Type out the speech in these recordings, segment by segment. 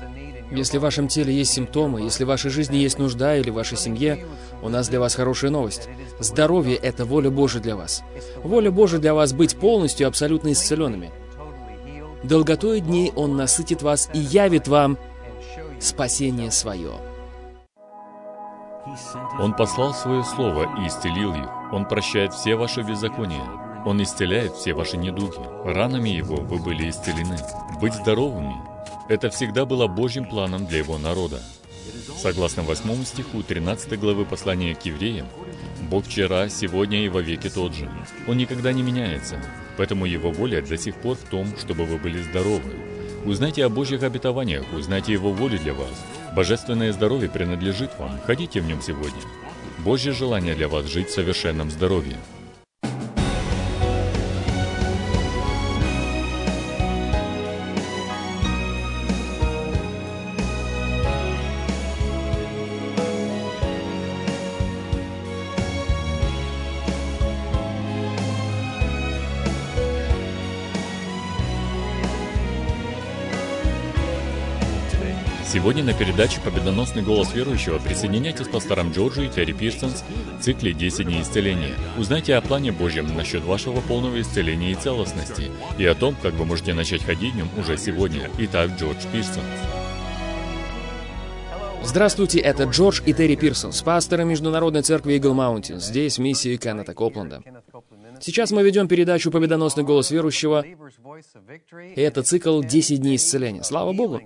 Если в вашем теле есть симптомы, если в вашей жизни есть нужда или в вашей семье, у нас для вас хорошая новость. Здоровье — это воля Божия для вас. Воля Божия для вас — быть полностью и абсолютно исцеленными. Долготой дней Он насытит вас и явит вам спасение свое. Он послал Свое Слово и исцелил их. Он прощает все ваши беззакония. Он исцеляет все ваши недуги. Ранами Его вы были исцелены. Быть здоровыми — это всегда было Божьим планом для Его народа. Согласно 8 стиху 13 главы послания к евреям, Бог вчера, сегодня и вовеки тот же. Он никогда не меняется, поэтому Его воля до сих пор в том, чтобы вы были здоровы. Узнайте о Божьих обетованиях, узнайте Его волю для вас. Божественное здоровье принадлежит вам, ходите в нем сегодня. Божье желание для вас жить в совершенном здоровье. Сегодня на передаче «Победоносный голос верующего» присоединяйтесь к пасторам Джорджу и Терри Пирсонс в цикле «10 дней исцеления». Узнайте о плане Божьем насчет вашего полного исцеления и целостности, и о том, как вы можете начать ходить в нем уже сегодня. Итак, Джордж Пирсонс. Здравствуйте, это Джордж и Терри Пирсонс, пасторы Международной церкви Eagle Mountain, здесь миссии Кеннета Копленда. Сейчас мы ведем передачу «Победоносный голос верующего», и это цикл «10 дней исцеления». Слава Богу!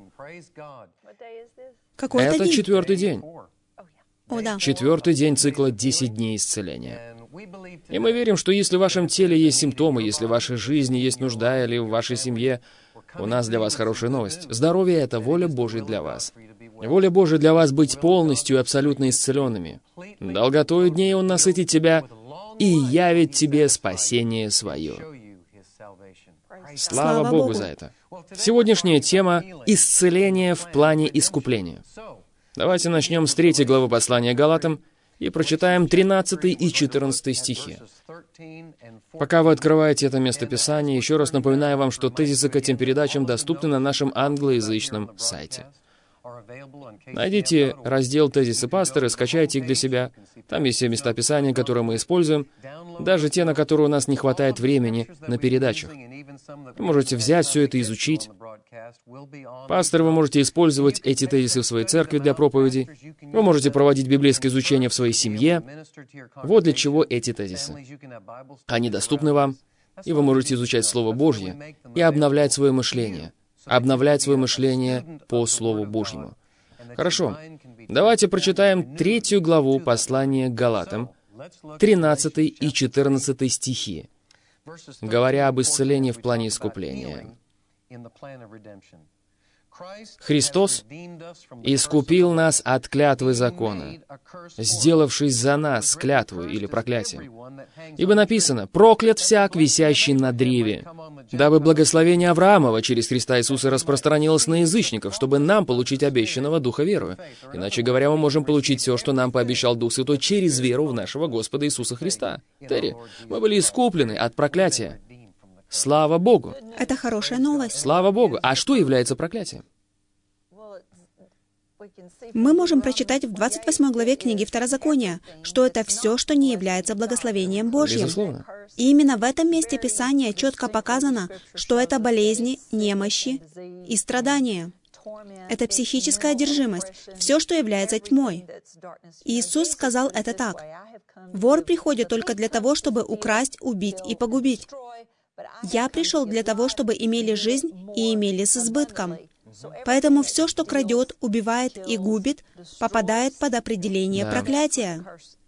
Какой Это день? 4-й день. О, да. 4-й день цикла «10 дней исцеления». И мы верим, что если в вашем теле есть симптомы, если в вашей жизни есть нужда или в вашей семье, у нас для вас хорошая новость. Здоровье — это воля Божия для вас. Воля Божия для вас — быть полностью и абсолютно исцеленными. Долготой дней Он насытит тебя и явит тебе спасение свое. Слава Богу за это. Сегодняшняя тема — исцеление в плане искупления. Давайте начнем с 3 главы послания Галатам и прочитаем 13 и 14 стихи. Пока вы открываете это место Писания, еще раз напоминаю вам, что тезисы к этим передачам доступны на нашем англоязычном сайте. Найдите раздел «Тезисы пастора», скачайте их для себя. Там есть все места Писания, которые мы используем, даже те, на которые у нас не хватает времени на передачах. Вы можете взять все это и изучить. Пасторы, вы можете использовать эти тезисы в своей церкви для проповедей. Вы можете проводить библейское изучение в своей семье. Вот для чего эти тезисы. Они доступны вам, и вы можете изучать Слово Божье и обновлять свое мышление. Обновлять свое мышление по Слову Божьему. Хорошо. Давайте прочитаем 3 главу послания к Галатам, 13 и 14 стихи, говоря об исцелении в плане искупления. Христос искупил нас от клятвы закона, сделавшись за нас клятву или проклятие. Ибо написано: «Проклят всяк, висящий на древе, дабы благословение Авраамова через Христа Иисуса распространилось на язычников, чтобы нам получить обещанного Духа верою». Иначе говоря, мы можем получить все, что нам пообещал Дух Святой, через веру в нашего Господа Иисуса Христа. Терри, мы были искуплены от проклятия. Слава Богу! Это хорошая новость. Слава Богу! А что является проклятием? Мы можем прочитать в 28 главе книги Второзакония, что это все, что не является благословением Божьим. Безусловно. И именно в этом месте Писания четко показано, что это болезни, немощи и страдания. Это психическая одержимость, все, что является тьмой. Иисус сказал это так: «Вор приходит только для того, чтобы украсть, убить и погубить. Я пришел для того, чтобы имели жизнь и имели с избытком». Поэтому все, что крадет, убивает и губит, попадает под определение проклятия.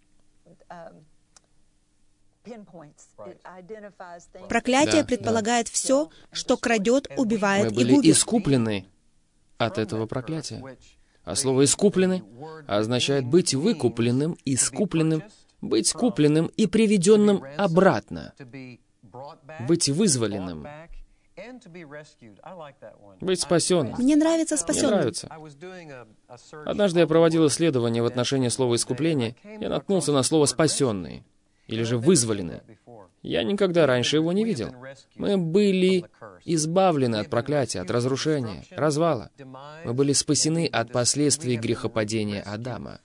Проклятие предполагает все, что крадет, убивает Мы и были губит. искуплены от этого проклятия. А слово «искуплены» означает быть выкупленным, искупленным, быть купленным и приведенным обратно, быть вызволенным, быть спасенным. Мне нравится Мне спасенным. нравится. Однажды я проводил исследование в отношении слова «искупление», я наткнулся на слово «спасенный» или же «вызволенный». Я никогда раньше его не видел. Мы были избавлены от проклятия, от разрушения, развала. Мы были спасены от последствий грехопадения Адама.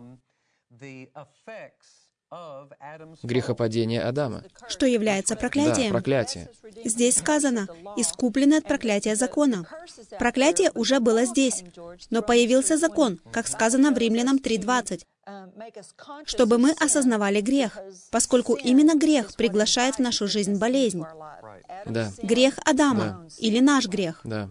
Грехопадение Адама. Что является проклятием? Да, проклятие. Здесь сказано, искуплены от проклятия закона. Проклятие уже было здесь, но появился закон, как сказано в Римлянам 3:20, чтобы мы осознавали грех, поскольку именно грех приглашает в нашу жизнь болезнь. Да. Грех Адама, или наш грех. Да.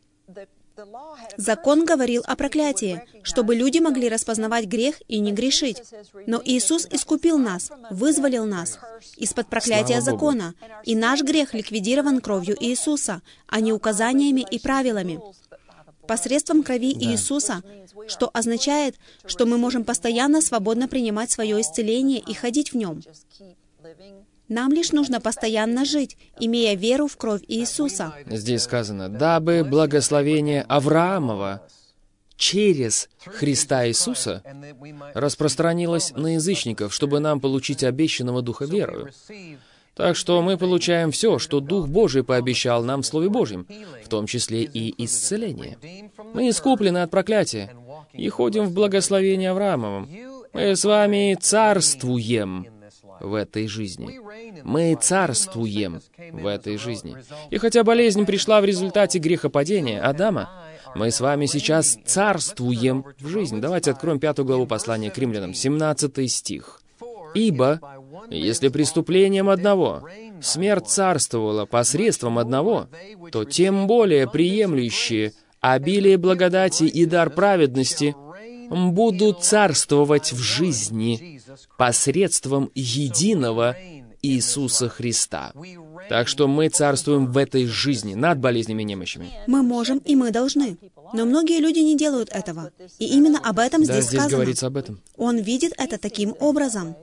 Закон говорил о проклятии, чтобы люди могли распознавать грех и не грешить. Но Иисус искупил нас, вызволил нас из-под проклятия Слава Богу. закона, и наш грех ликвидирован кровью Иисуса, а не указаниями и правилами. Посредством крови Иисуса, что означает, что мы можем постоянно свободно принимать свое исцеление и ходить в нем. Нам лишь нужно постоянно жить, имея веру в кровь Иисуса. Здесь сказано, дабы благословение Авраамова через Христа Иисуса распространилось на язычников, чтобы нам получить обещанного Духа верою. Так что мы получаем все, что Дух Божий пообещал нам в Слове Божьем, в том числе и исцеление. Мы искуплены от проклятия и ходим в благословение Авраамовом. Мы с вами царствуем в этой жизни. Мы царствуем в этой жизни. И хотя болезнь пришла в результате грехопадения Адама, мы с вами сейчас царствуем в жизни. Давайте откроем 5 главу послания к Римлянам, 17 стих. «Ибо, если преступлением одного смерть царствовала посредством одного, то тем более приемлющие обилие благодати и дар праведности будут царствовать в жизни посредством единого Иисуса Христа». Так что мы царствуем в этой жизни над болезнями и немощами. Мы можем и мы должны. Но многие люди не делают этого. И именно об этом Да, здесь здесь сказано. говорится об этом. Он видит это таким образом.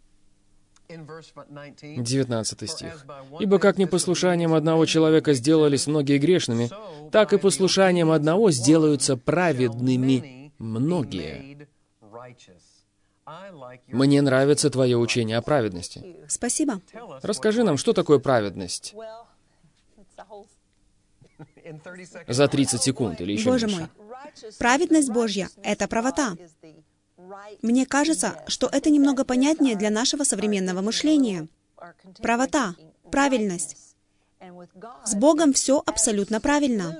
19 стих. «Ибо как непослушанием одного человека сделались многие грешными, так и послушанием одного сделаются праведными многие». Мне нравится твое учение о праведности. Спасибо. Расскажи нам, что такое праведность? За 30 секунд или еще Боже меньше. мой, праведность Божья — это правота. Мне кажется, что это немного понятнее для нашего современного мышления. Правота, правильность. С Богом все абсолютно правильно.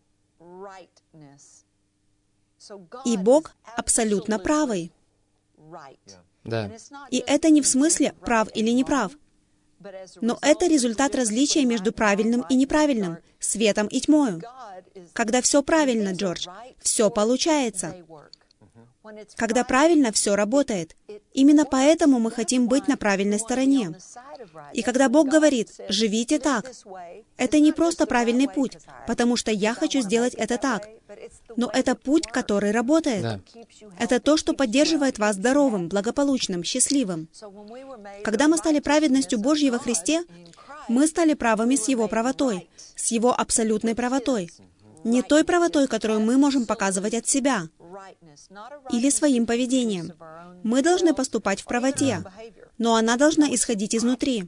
И Бог абсолютно правый. Да. И это не в смысле прав или неправ, но это результат различия между правильным и неправильным, светом и тьмою. Когда все правильно, Джордж, все получается. Когда правильно, все работает. Именно поэтому мы хотим быть на правильной стороне. И когда Бог говорит «живите так», это не просто правильный путь, потому что я хочу сделать это так, но это путь, который работает. Да. Это то, что поддерживает вас здоровым, благополучным, счастливым. Когда мы стали праведностью Божьей во Христе, мы стали правыми с Его правотой, с Его абсолютной правотой. Не той правотой, которую мы можем показывать от себя или своим поведением. Мы должны поступать в правоте, но она должна исходить изнутри.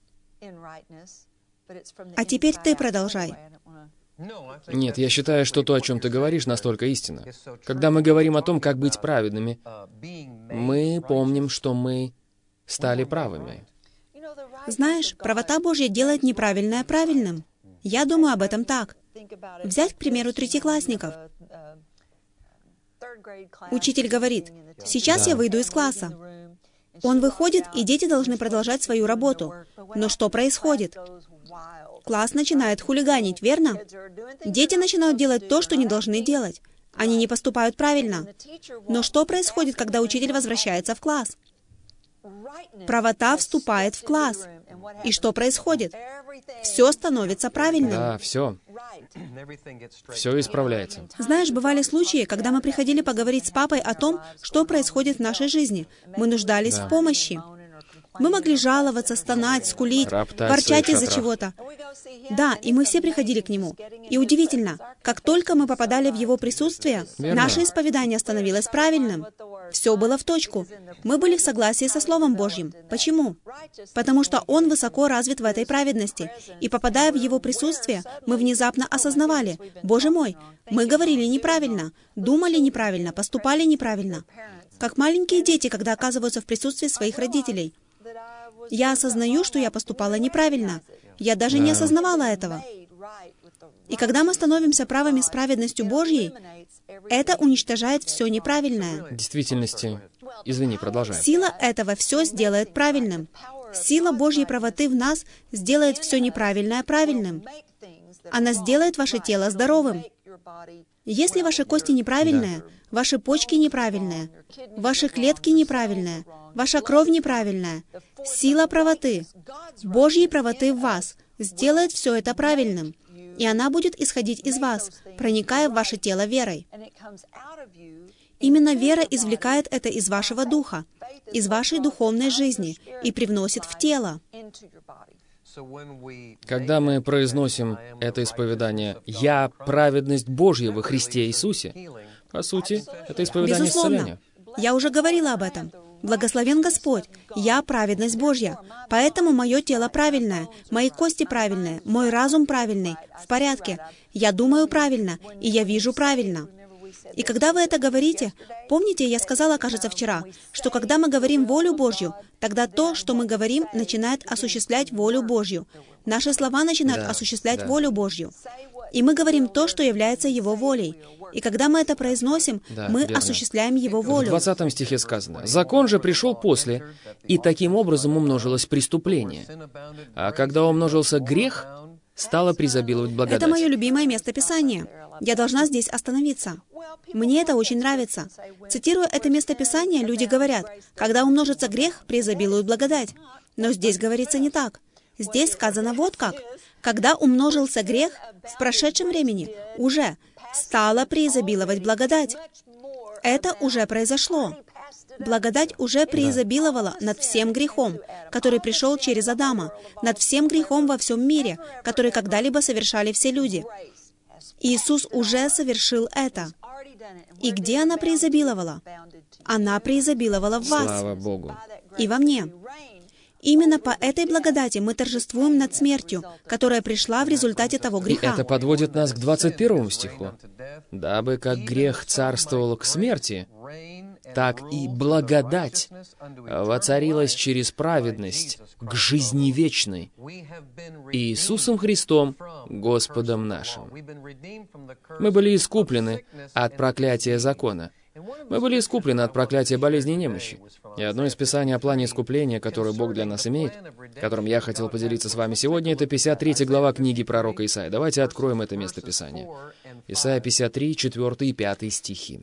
А теперь ты продолжай. Нет, я считаю, что то, о чем ты говоришь, настолько истинно. Когда мы говорим о том, как быть праведными, мы помним, что мы стали правыми. Знаешь, правота Божья делает неправильное правильным. Я думаю об этом так. Взять, к примеру, третьеклассников. Учитель говорит, «Сейчас я выйду из класса». Он выходит, и дети должны продолжать свою работу. Но что происходит? Класс начинает хулиганить, верно? Дети начинают делать то, что не должны делать. Они не поступают правильно. Но что происходит, когда учитель возвращается в класс? Правота вступает в класс. И что происходит? Все становится правильным. Да, все. Все исправляется. Знаешь, бывали случаи, когда мы приходили поговорить с папой о том, что происходит в нашей жизни. Мы нуждались в помощи. Мы могли жаловаться, стонать, скулить, Роптать ворчать в своих из-за шатрах. чего-то. Да, и мы все приходили к Нему. И удивительно, как только мы попадали в Его присутствие, Верно. наше исповедание становилось правильным. Все было в точку. Мы были в согласии со Словом Божьим. Почему? Потому что Он высоко развит в этой праведности. И попадая в Его присутствие, мы внезапно осознавали: «Боже мой, мы говорили неправильно, думали неправильно, поступали неправильно». Как маленькие дети, когда оказываются в присутствии своих родителей. Я осознаю, что я поступала неправильно. Я даже не осознавала этого. И когда мы становимся правыми с праведностью Божьей, это уничтожает все неправильное. В действительности, извини, продолжай. Сила этого все сделает правильным. Сила Божьей правоты в нас сделает все неправильное правильным. Она сделает ваше тело здоровым. Если ваши кости неправильные, ваши почки неправильные, ваши клетки неправильные, ваша кровь неправильная, сила правоты, Божьей правоты в вас, сделает все это правильным. И она будет исходить из вас, проникая в ваше тело верой. Именно вера извлекает это из вашего духа, из вашей духовной жизни и привносит в тело. Когда мы произносим это исповедание «Я — праведность Божья во Христе Иисусе», по сути, это исповедание Безусловно. исцеления. Я уже говорила об этом. Благословен Господь, я праведность Божья, поэтому мое тело правильное, мои кости правильные, мой разум правильный, в порядке, я думаю правильно, и я вижу правильно. И когда вы это говорите, помните, я сказала, кажется, вчера, что когда мы говорим волю Божью, тогда то, что мы говорим, начинает осуществлять волю Божью. Наши слова начинают Да, осуществлять да. волю Божью. И мы говорим то, что является Его волей. И когда мы это произносим, Да, мы верно. осуществляем Его В волю. 20 стихе сказано: «Закон же пришел после, и таким образом умножилось преступление. А когда умножился грех, стало преизобиловать благодать». Это мое любимое место Писания. Я должна здесь остановиться. Мне это очень нравится. Цитируя это место Писания, люди говорят: «Когда умножится грех, преизобилует благодать». Но здесь говорится не так. Здесь сказано вот как. Когда умножился грех, в прошедшем времени уже стало преизобиловать благодать. Это уже произошло. Благодать уже преизобиловала над всем грехом, который пришел через Адама, над всем грехом во всем мире, который когда-либо совершали все люди. Иисус уже совершил это. И где она преизобиловала? Она преизобиловала в вас Слава Богу. и во мне. Именно по этой благодати мы торжествуем над смертью, которая пришла в результате того И греха. это подводит нас к 21 стиху. «Дабы как грех царствовал к смерти, так и благодать воцарилась через праведность к жизни вечной Иисусом Христом, Господом нашим». Мы были искуплены от проклятия закона. Мы были искуплены от проклятия болезни и немощи. И одно из писаний о плане искупления, которое Бог для нас имеет, которым я хотел поделиться с вами сегодня, это 53 глава книги пророка Исаия. Давайте откроем это место Писания. Исаия 53, 4 и 5 стихи.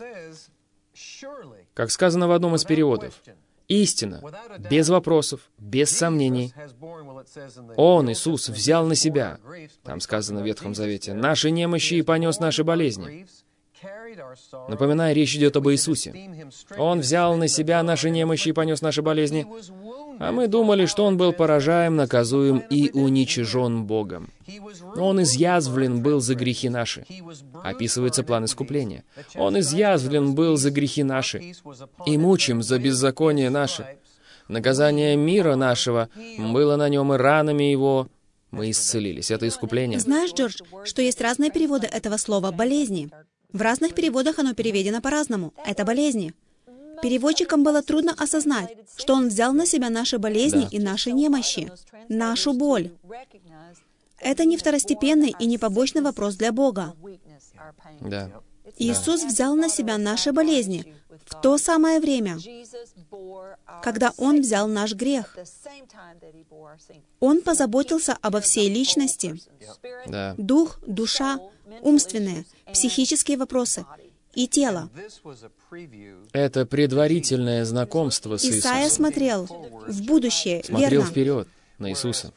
Как сказано в одном из переводов: «Истина, без вопросов, без сомнений, Он, Иисус, взял на себя», там сказано в Ветхом Завете, «наши немощи и понес наши болезни». Напоминаю, речь идет об Иисусе. Он взял на себя наши немощи и понес наши болезни, а мы думали, что Он был поражаем, наказуем и уничижен Богом. Он изъязвлен был за грехи наши. Описывается план искупления. Он изъязвлен был за грехи наши, и мучим за беззаконие наше. Наказание мира нашего было на Нем, и ранами Его мы исцелились. Это искупление. Знаешь, Джордж, что есть разные переводы этого слова «болезни». В разных переводах оно переведено по-разному. Это болезни. Переводчикам было трудно осознать, что Он взял на себя наши болезни Да. и наши немощи, нашу боль. Это не второстепенный и не побочный вопрос для Бога. Да. Иисус взял на себя наши болезни в то самое время, когда Он взял наш грех. Он позаботился обо всей личности. Да. Дух, душа, умственные, психические вопросы и тело. Это предварительное знакомство с Исайя Иисусом. смотрел в будущее, Смотрел верно? вперед на Иисуса.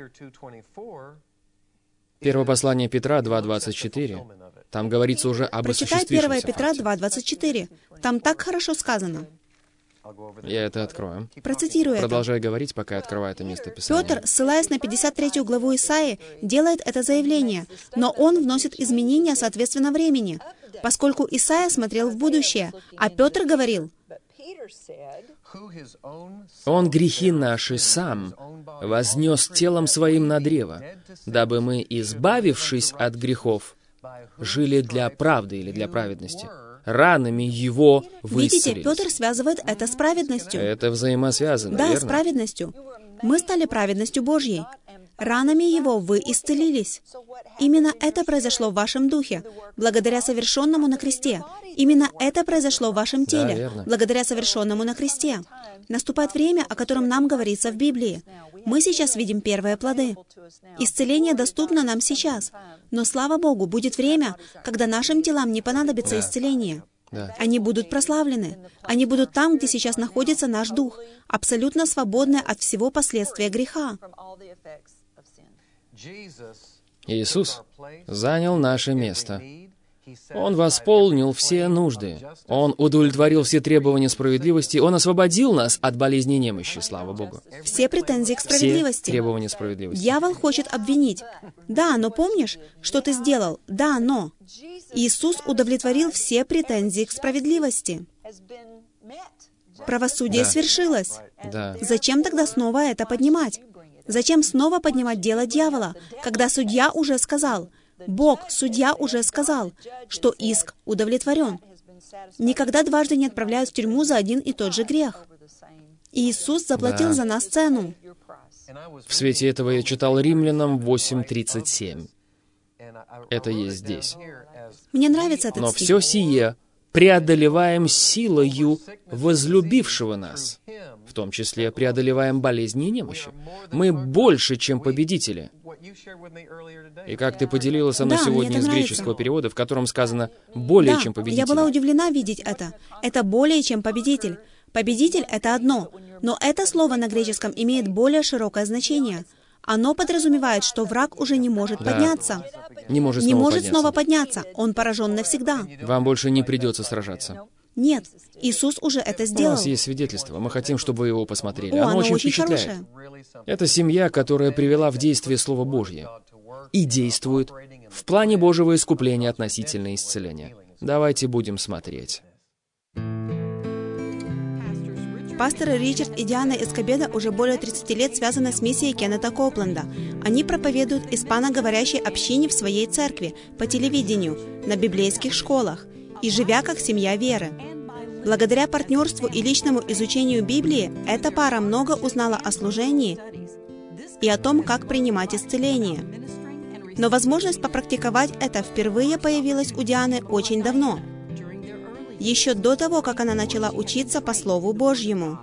Первое послание Петра 2:24. Там говорится уже об Прочитай осуществившемся 1 Петра факте. 2:24. Там так хорошо сказано. Я это открою. Процитирую это. Продолжай говорить, пока я открываю это место Писания. Петр, ссылаясь на 53 главу Исаии, делает это заявление, но он вносит изменения соответственно времени, поскольку Исаия смотрел в будущее, а Петр говорил: «Он грехи наши сам вознес телом своим на древо, дабы мы, избавившись от грехов, жили для правды или для праведности. Ранами Его вы Видите, исцелились». Петр связывает это с праведностью. Это взаимосвязано, Да, верно? с праведностью. Мы стали праведностью Божьей. Ранами Его вы исцелились. Именно это произошло в вашем духе, благодаря совершенному на кресте. Именно это произошло в вашем теле, верно. благодаря совершенному на кресте. Наступает время, о котором нам говорится в Библии. Мы сейчас видим первые плоды. Исцеление доступно нам сейчас. Но, слава Богу, будет время, когда нашим телам не понадобится исцеление. Да. Они будут прославлены. Они будут там, где сейчас находится наш дух, абсолютно свободны от всего последствия греха. Иисус занял наше место. Он восполнил все нужды. Он удовлетворил все требования справедливости. Он освободил нас от болезни и немощи, слава Богу. Все претензии к Все справедливости. требования справедливости. Дьявол хочет обвинить. Да, но помнишь, что ты сделал? Да, но. Иисус удовлетворил все претензии к справедливости. Правосудие Да. свершилось. Да. Зачем тогда снова это поднимать? Зачем снова поднимать дело дьявола, когда судья уже сказал, Бог, судья уже сказал, что иск удовлетворен? Никогда дважды не отправляют в тюрьму за один и тот же грех. Иисус заплатил Да. за нас цену. В свете этого я читал Римлянам 8:37. Это есть здесь. Мне нравится этот Но стих. все сие преодолеваем силою возлюбившего нас. В том числе преодолеваем болезни и немощи. Мы больше, чем победители. И как ты поделила со мной Да, мне сегодня это из нравится. греческого перевода, в котором сказано «более, Да, чем победители». я была удивлена видеть это. Это более чем победитель. Победитель — это одно, но это слово на греческом имеет более широкое значение. Оно подразумевает, что враг уже не может Да. подняться. Не может Не снова может подняться. снова подняться. Он поражен навсегда. Вам больше не придется сражаться. Нет, Иисус уже это У сделал. нас есть свидетельство. Мы хотим, чтобы вы его посмотрели. О, Оно очень хорошее. впечатляет. Это семья, которая привела в действие Слово Божье и действует в плане Божьего искупления относительно исцеления. Давайте будем смотреть. Пасторы Ричард и Диана Эскобедо уже более 30 лет связаны с миссией Кеннета Коупленда. Они проповедуют испаноговорящей общине в своей церкви, по телевидению, на библейских школах и живя как семья веры. Благодаря партнерству и личному изучению Библии, эта пара много узнала о служении и о том, как принимать исцеление. Но возможность попрактиковать это впервые появилась у Дианы очень давно, еще до того, как она начала учиться по Слову Божьему.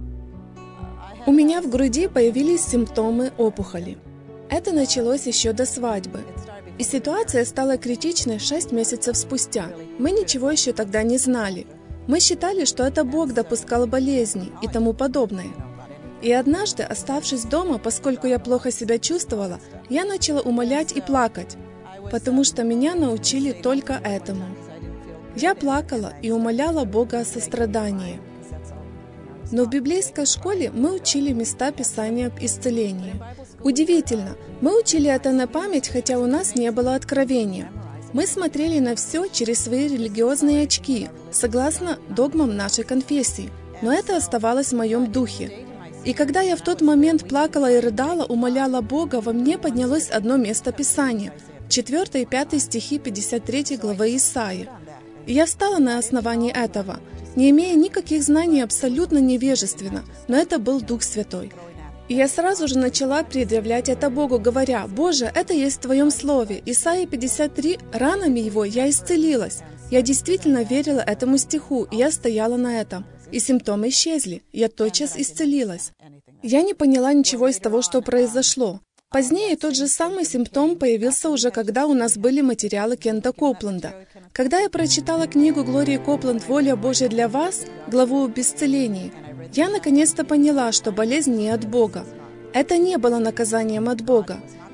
У меня в груди появились симптомы опухоли. Это началось еще до свадьбы. И ситуация стала критичной 6 месяцев спустя. Мы ничего еще тогда не знали. Мы считали, что это Бог допускал болезни и тому подобное. И однажды, оставшись дома, поскольку я плохо себя чувствовала, я начала умолять и плакать, потому что меня научили только этому. Я плакала и умоляла Бога о сострадании. Но в библейской школе мы учили места Писания об исцелении. Удивительно, мы учили это на память, хотя у нас не было откровения. Мы смотрели на все через свои религиозные очки, согласно догмам нашей конфессии, но это оставалось в моем духе. И когда я в тот момент плакала и рыдала, умоляла Бога, во мне поднялось одно место Писания, 4 и 5 стихи 53 главы Исаии. И я встала на основании этого, не имея никаких знаний, абсолютно невежественно, но это был Дух Святой. И я сразу же начала предъявлять это Богу, говоря: «Боже, это есть в Твоем Слове. Исайя 53, ранами Его я исцелилась». Я действительно верила этому стиху, и я стояла на этом. И симптомы исчезли. Я тотчас исцелилась. Я не поняла ничего из того, что произошло. Позднее тот же самый симптом появился уже, когда у нас были материалы Кента Коупленда. Когда я прочитала книгу Глории Коупленд «Воля Божья для вас», главу об исцелении, я наконец-то поняла, что болезнь не от Бога. Это не было наказанием от Бога.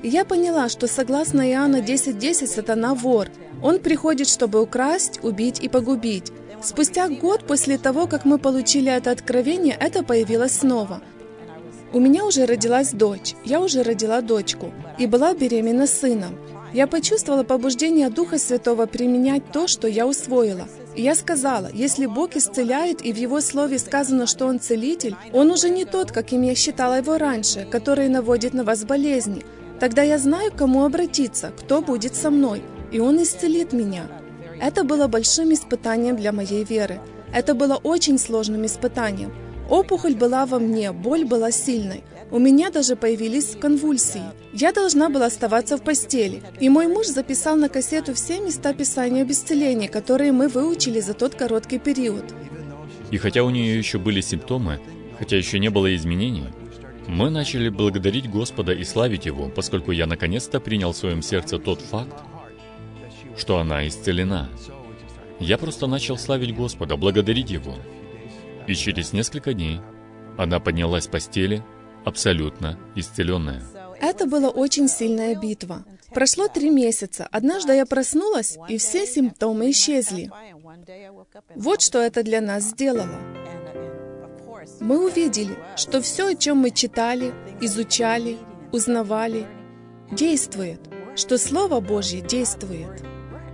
И я поняла, что согласно Иоанна 10:10, сатана вор. Он приходит, чтобы украсть, убить и погубить. Спустя год после того, как мы получили это откровение, это появилось снова. У меня уже родилась дочь, я уже родила дочку и была беременна сыном. Я почувствовала побуждение Духа Святого применять то, что я усвоила. И я сказала, если Бог исцеляет, и в Его Слове сказано, что Он целитель, Он уже не тот, каким я считала Его раньше, который наводит на вас болезни. Тогда я знаю, к кому обратиться, кто будет со мной, и Он исцелит меня. Это было большим испытанием для моей веры. Это было очень сложным испытанием. Опухоль была во мне, боль была сильной. У меня даже появились конвульсии. Я должна была оставаться в постели. И мой муж записал на кассету все места Писания об исцелении, которые мы выучили за тот короткий период. И хотя у нее еще были симптомы, хотя еще не было изменений, мы начали благодарить Господа и славить Его, поскольку я наконец-то принял в своем сердце тот факт, что она исцелена. Я просто начал славить Господа, благодарить Его. И через несколько дней она поднялась с постели, абсолютно исцеленная. Это была очень сильная битва. Прошло 3 месяца. Однажды я проснулась, и все симптомы исчезли. Вот что это для нас сделало. Мы увидели, что все, о чем мы читали, изучали, узнавали, действует, что Слово Божье действует.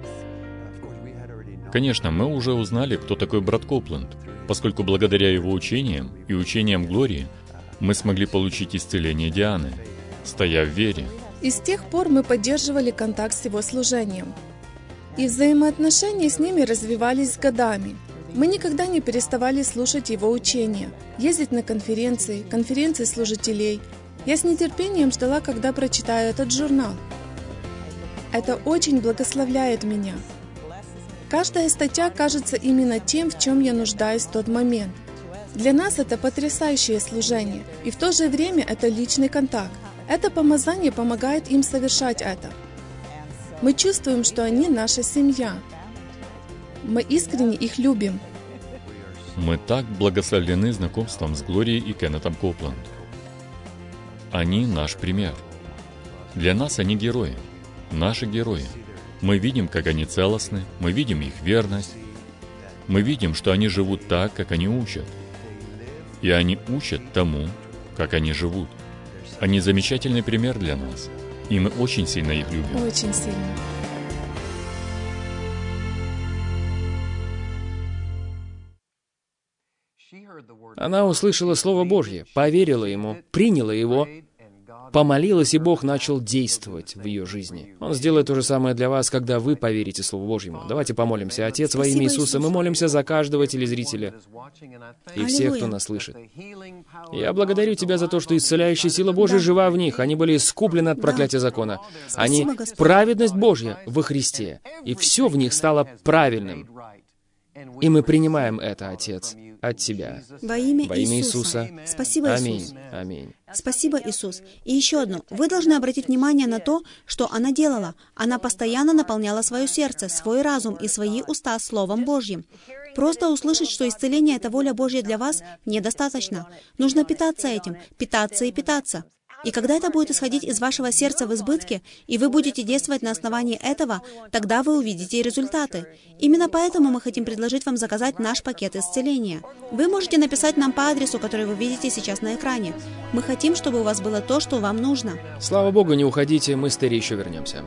Конечно, мы уже узнали, кто такой брат Копленд, поскольку благодаря его учениям и учениям Глории мы смогли получить исцеление Дианы, стоя в вере. И с тех пор мы поддерживали контакт с его служением. И взаимоотношения с ними развивались годами. Мы никогда не переставали слушать его учения, ездить на конференции служителей. Я с нетерпением ждала, когда прочитаю этот журнал. Это очень благословляет меня. Каждая статья кажется именно тем, в чем я нуждаюсь в тот момент. Для нас это потрясающее служение, и в то же время это личный контакт. Это помазание помогает им совершать это. Мы чувствуем, что они наша семья. Мы искренне их любим. Мы так благословлены знакомством с Глорией и Кеннетом Копленд. Они наш пример. Для нас они герои, наши герои. Мы видим, как они целостны, мы видим их верность, мы видим, что они живут так, как они учат. И они учат тому, как они живут. Они замечательный пример для нас, и мы очень сильно их любим. Очень сильно. Она услышала Слово Божье, поверила ему, приняла его, помолилась, и Бог начал действовать в ее жизни. Он сделает то же самое для вас, когда вы поверите Слову Божьему. Давайте помолимся. Отец, во имя Иисуса, мы молимся за каждого телезрителя и всех, кто нас слышит. Я благодарю Тебя за то, что исцеляющая сила Божья жива в них. Они были искуплены от проклятия закона. Они праведность Божья во Христе, и все в них стало правильным. И мы принимаем это, Отец, от Тебя. Во имя Иисуса. Спасибо, Аминь. Иисус. Аминь. Спасибо, Иисус. И еще одно. Вы должны обратить внимание на то, что она делала. Она постоянно наполняла свое сердце, свой разум и свои уста Словом Божьим. Просто услышать, что исцеление — это воля Божья для вас, недостаточно. Нужно питаться этим, питаться и питаться. И когда это будет исходить из вашего сердца в избытке, и вы будете действовать на основании этого, тогда вы увидите результаты. Именно поэтому мы хотим предложить вам заказать наш пакет исцеления. Вы можете написать нам по адресу, который вы видите сейчас на экране. Мы хотим, чтобы у вас было то, что вам нужно. Слава Богу, не уходите, мы с Терри еще вернемся.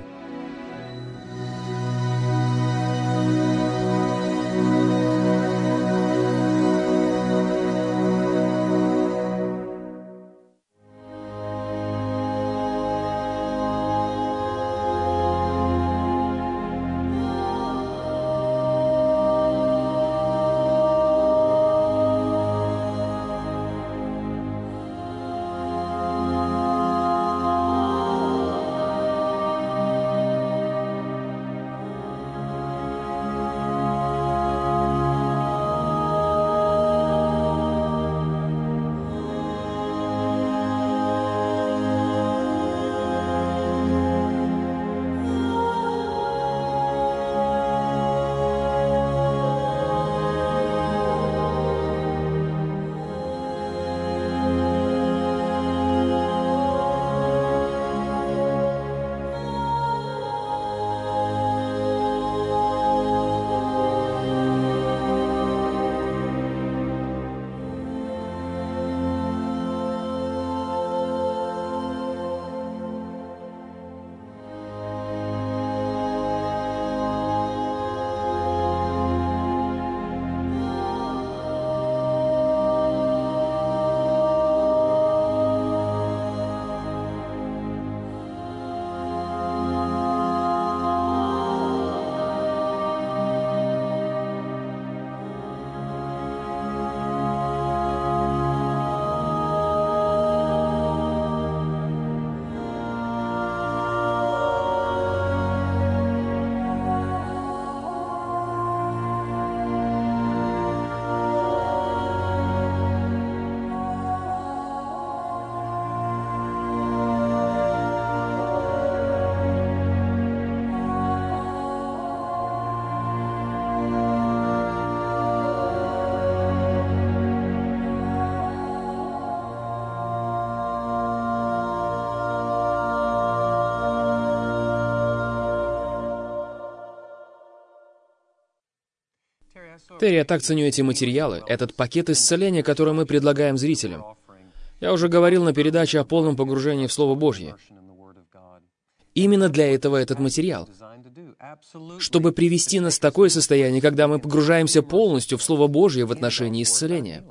Терри, я так ценю эти материалы, этот пакет исцеления, который мы предлагаем зрителям. Я уже говорил на передаче о полном погружении в Слово Божье. Именно для этого этот материал. Чтобы привести нас в такое состояние, когда мы погружаемся полностью в Слово Божье в отношении исцеления.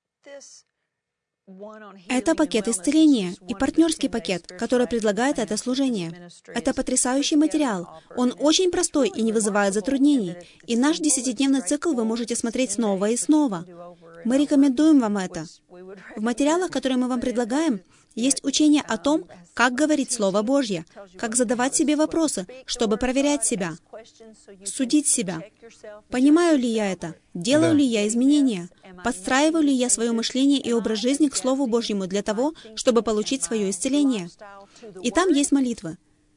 Это пакет исцеления и партнерский пакет, который предлагает это служение. Это потрясающий материал. Он очень простой и не вызывает затруднений. И наш 10-дневный цикл вы можете смотреть снова и снова. Мы рекомендуем вам это. В материалах, которые мы вам предлагаем, есть учение о том, как говорить Слово Божье, как задавать себе вопросы, чтобы проверять себя, судить себя. Понимаю ли я это? Делаю ли я изменения? Подстраиваю ли я свое мышление и образ жизни к Слову Божьему для того, чтобы получить свое исцеление? И там есть молитвы.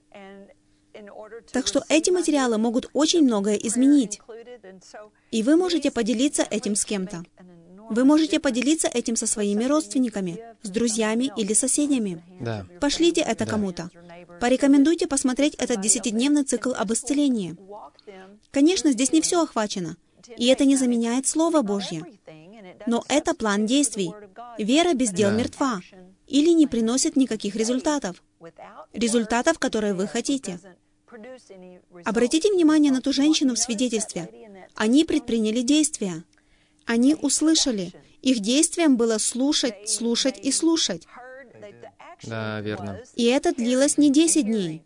Так что эти материалы могут очень многое изменить. И вы можете поделиться этим с кем-то. Вы можете поделиться этим со своими родственниками, с друзьями или соседями. Да. Пошлите это кому-то. Порекомендуйте посмотреть этот 10-дневный цикл об исцелении. Конечно, здесь не все охвачено, и это не заменяет Слово Божье. Но это план действий. Вера без дел мертва или не приносит никаких результатов. Результатов, которые вы хотите. Обратите внимание на ту женщину в свидетельстве. Они предприняли действия. Они услышали. Их действием было слушать, слушать и слушать. Да, верно. И это длилось не 10 дней.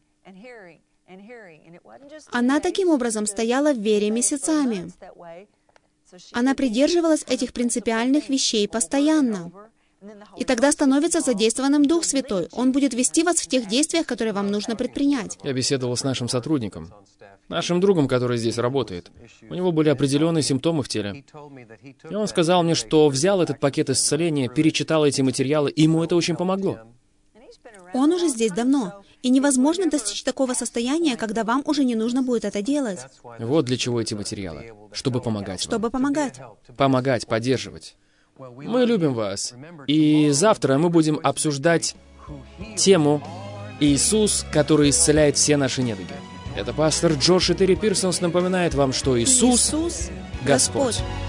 Она таким образом стояла в вере месяцами. Она придерживалась этих принципиальных вещей постоянно. И тогда становится задействованным Дух Святой. Он будет вести вас в тех действиях, которые вам нужно предпринять. Я беседовал с нашим сотрудником, нашим другом, который здесь работает. У него были определенные симптомы в теле. И он сказал мне, что взял этот пакет исцеления, перечитал эти материалы, и ему это очень помогло. Он уже здесь давно. И невозможно достичь такого состояния, когда вам уже не нужно будет это делать. Вот для чего эти материалы. Чтобы помогать вам. Чтобы помогать. Помогать, поддерживать. Мы любим вас. И завтра мы будем обсуждать тему «Иисус, который исцеляет все наши недуги». Это пастор Джордж и Терри Пирсонс напоминает вам, что Иисус — Господь.